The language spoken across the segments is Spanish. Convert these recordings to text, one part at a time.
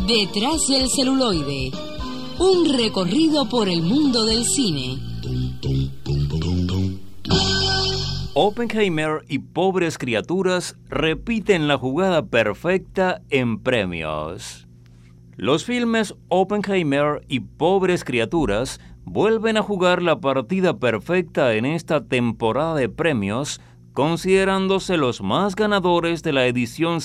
Detrás del celuloide, un recorrido por el mundo del cine. Oppenheimer y Pobres Criaturas repiten la jugada perfecta en premios. Los filmes Oppenheimer y Pobres Criaturas vuelven a jugar la partida perfecta en esta temporada de premios, considerándose los más ganadores de la edición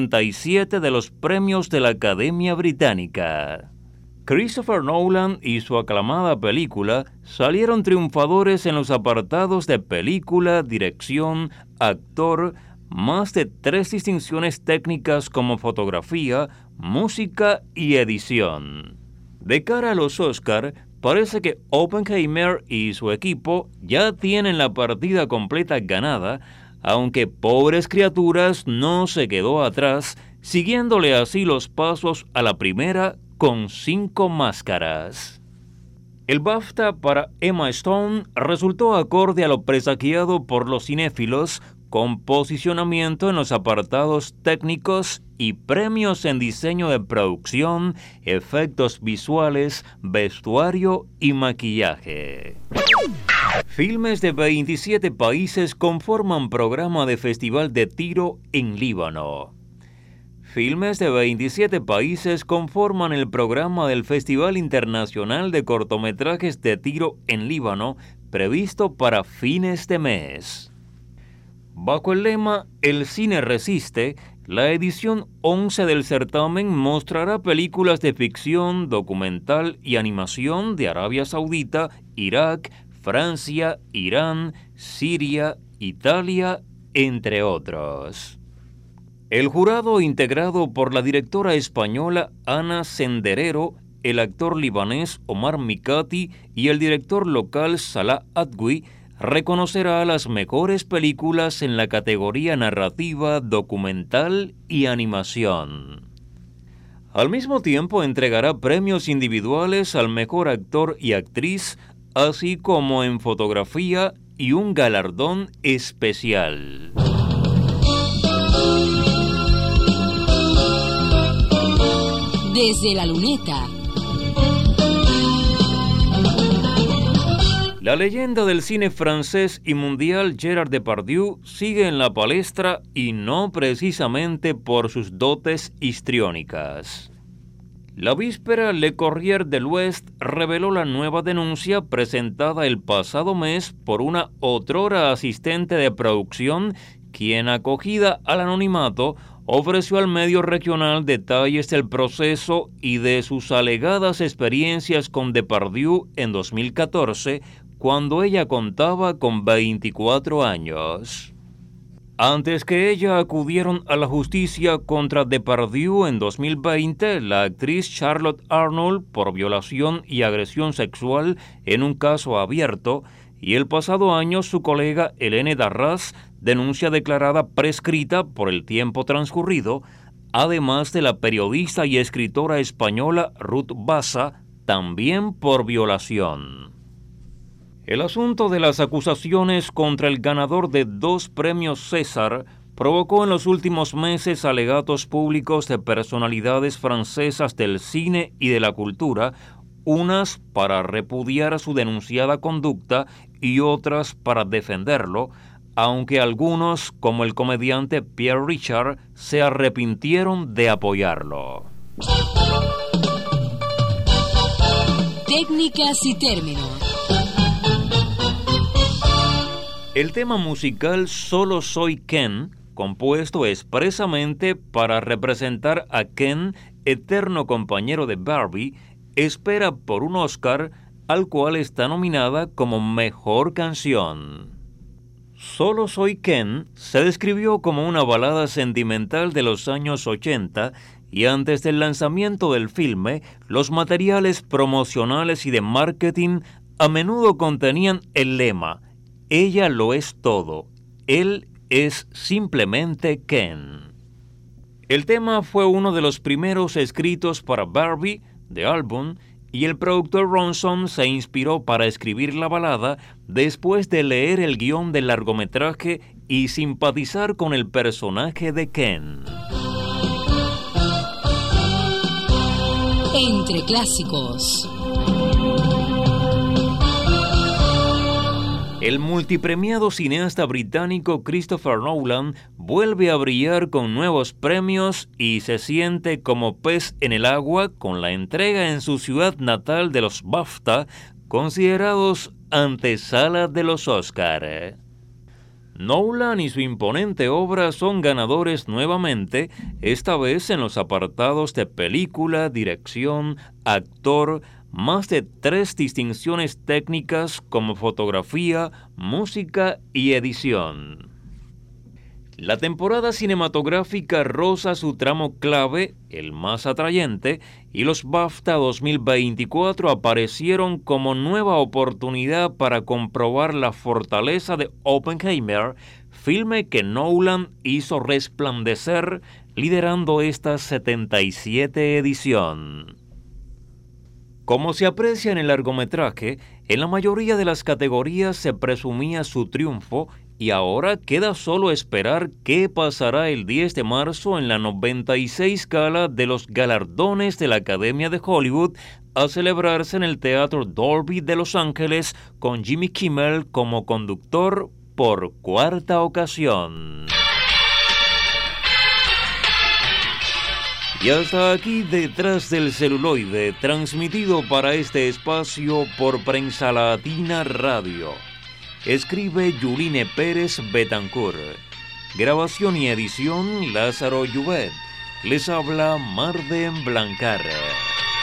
77 de los premios de la Academia Británica. Christopher Nolan y su aclamada película salieron triunfadores en los apartados de película, dirección, actor, más de 3 distinciones técnicas como fotografía, música y edición. De cara a los Oscar, parece que Oppenheimer y su equipo ya tienen la partida completa ganada, aunque Pobres Criaturas no se quedó atrás, siguiéndole así los pasos a la primera con 5 máscaras. El BAFTA para Emma Stone resultó acorde a lo presagiado por los cinéfilos, con posicionamiento en los apartados técnicos y premios en diseño de producción, efectos visuales, vestuario y maquillaje. Filmes de 27 países conforman programa de festival de tiro en Líbano. Filmes de 27 países conforman el programa del Festival Internacional de Cortometrajes de Tiro en Líbano, previsto para fines de mes. Bajo el lema El cine resiste, la edición 11 del certamen mostrará películas de ficción, documental y animación de Arabia Saudita, Irak, Francia, Irán, Siria, Italia, entre otros. El jurado, integrado por la directora española Ana Senderero, el actor libanés Omar Mikati y el director local Salah Adwi, reconocerá las mejores películas en la categoría narrativa, documental y animación. Al mismo tiempo entregará premios individuales al mejor actor y actriz, así como en fotografía y un galardón especial. Desde la luneta. La leyenda del cine francés y mundial Gerard Depardieu sigue en la palestra y no precisamente por sus dotes histriónicas. La víspera, Le Courrier de l'Ouest reveló la nueva denuncia presentada el pasado mes por una otrora asistente de producción, quien, acogida al anonimato, ofreció al medio regional detalles del proceso y de sus alegadas experiencias con Depardieu en 2014, cuando ella contaba con 24 años. Antes que ella, acudieron a la justicia contra Depardieu en 2020 la actriz Charlotte Arnold por violación y agresión sexual en un caso abierto, y el pasado año su colega Hélène Darras, denuncia declarada prescrita por el tiempo transcurrido, además de la periodista y escritora española Ruth Bassa, también por violación. El asunto de las acusaciones contra el ganador de 2 premios César provocó en los últimos meses alegatos públicos de personalidades francesas del cine y de la cultura, unas para repudiar su denunciada conducta y otras para defenderlo, aunque algunos, como el comediante Pierre Richard, se arrepintieron de apoyarlo. Técnicas y términos. El tema musical Solo Soy Ken, compuesto expresamente para representar a Ken, eterno compañero de Barbie, espera por un Oscar, al cual está nominada como Mejor Canción. Solo Soy Ken se describió como una balada sentimental de los años 80 y antes del lanzamiento del filme, los materiales promocionales y de marketing a menudo contenían el lema «Ella lo es todo, él es simplemente Ken». El tema fue uno de los primeros escritos para Barbie, The Album, y el productor Ronson se inspiró para escribir la balada después de leer el guión del largometraje y simpatizar con el personaje de Ken. Entre clásicos. El multipremiado cineasta británico Christopher Nolan vuelve a brillar con nuevos premios y se siente como pez en el agua con la entrega en su ciudad natal de los BAFTA, considerados antesala de los Oscar. Nolan y su imponente obra son ganadores nuevamente, esta vez en los apartados de película, dirección, actor, más de 3 distinciones técnicas como fotografía, música y edición. La temporada cinematográfica roza su tramo clave, el más atrayente, y los BAFTA 2024 aparecieron como nueva oportunidad para comprobar la fortaleza de Oppenheimer, filme que Nolan hizo resplandecer liderando esta 77 edición. Como se aprecia en el largometraje, en la mayoría de las categorías se presumía su triunfo y ahora queda solo esperar qué pasará el 10 de marzo en la 96 gala de los galardones de la Academia de Hollywood a celebrarse en el Teatro Dolby de Los Ángeles con Jimmy Kimmel como conductor por 4ª ocasión. Y hasta aquí Detrás del Celuloide, transmitido para este espacio por Prensa Latina Radio. Escribe Yuline Pérez Betancourt. Grabación y edición Lázaro Llubet. Les habla Marden Blancar.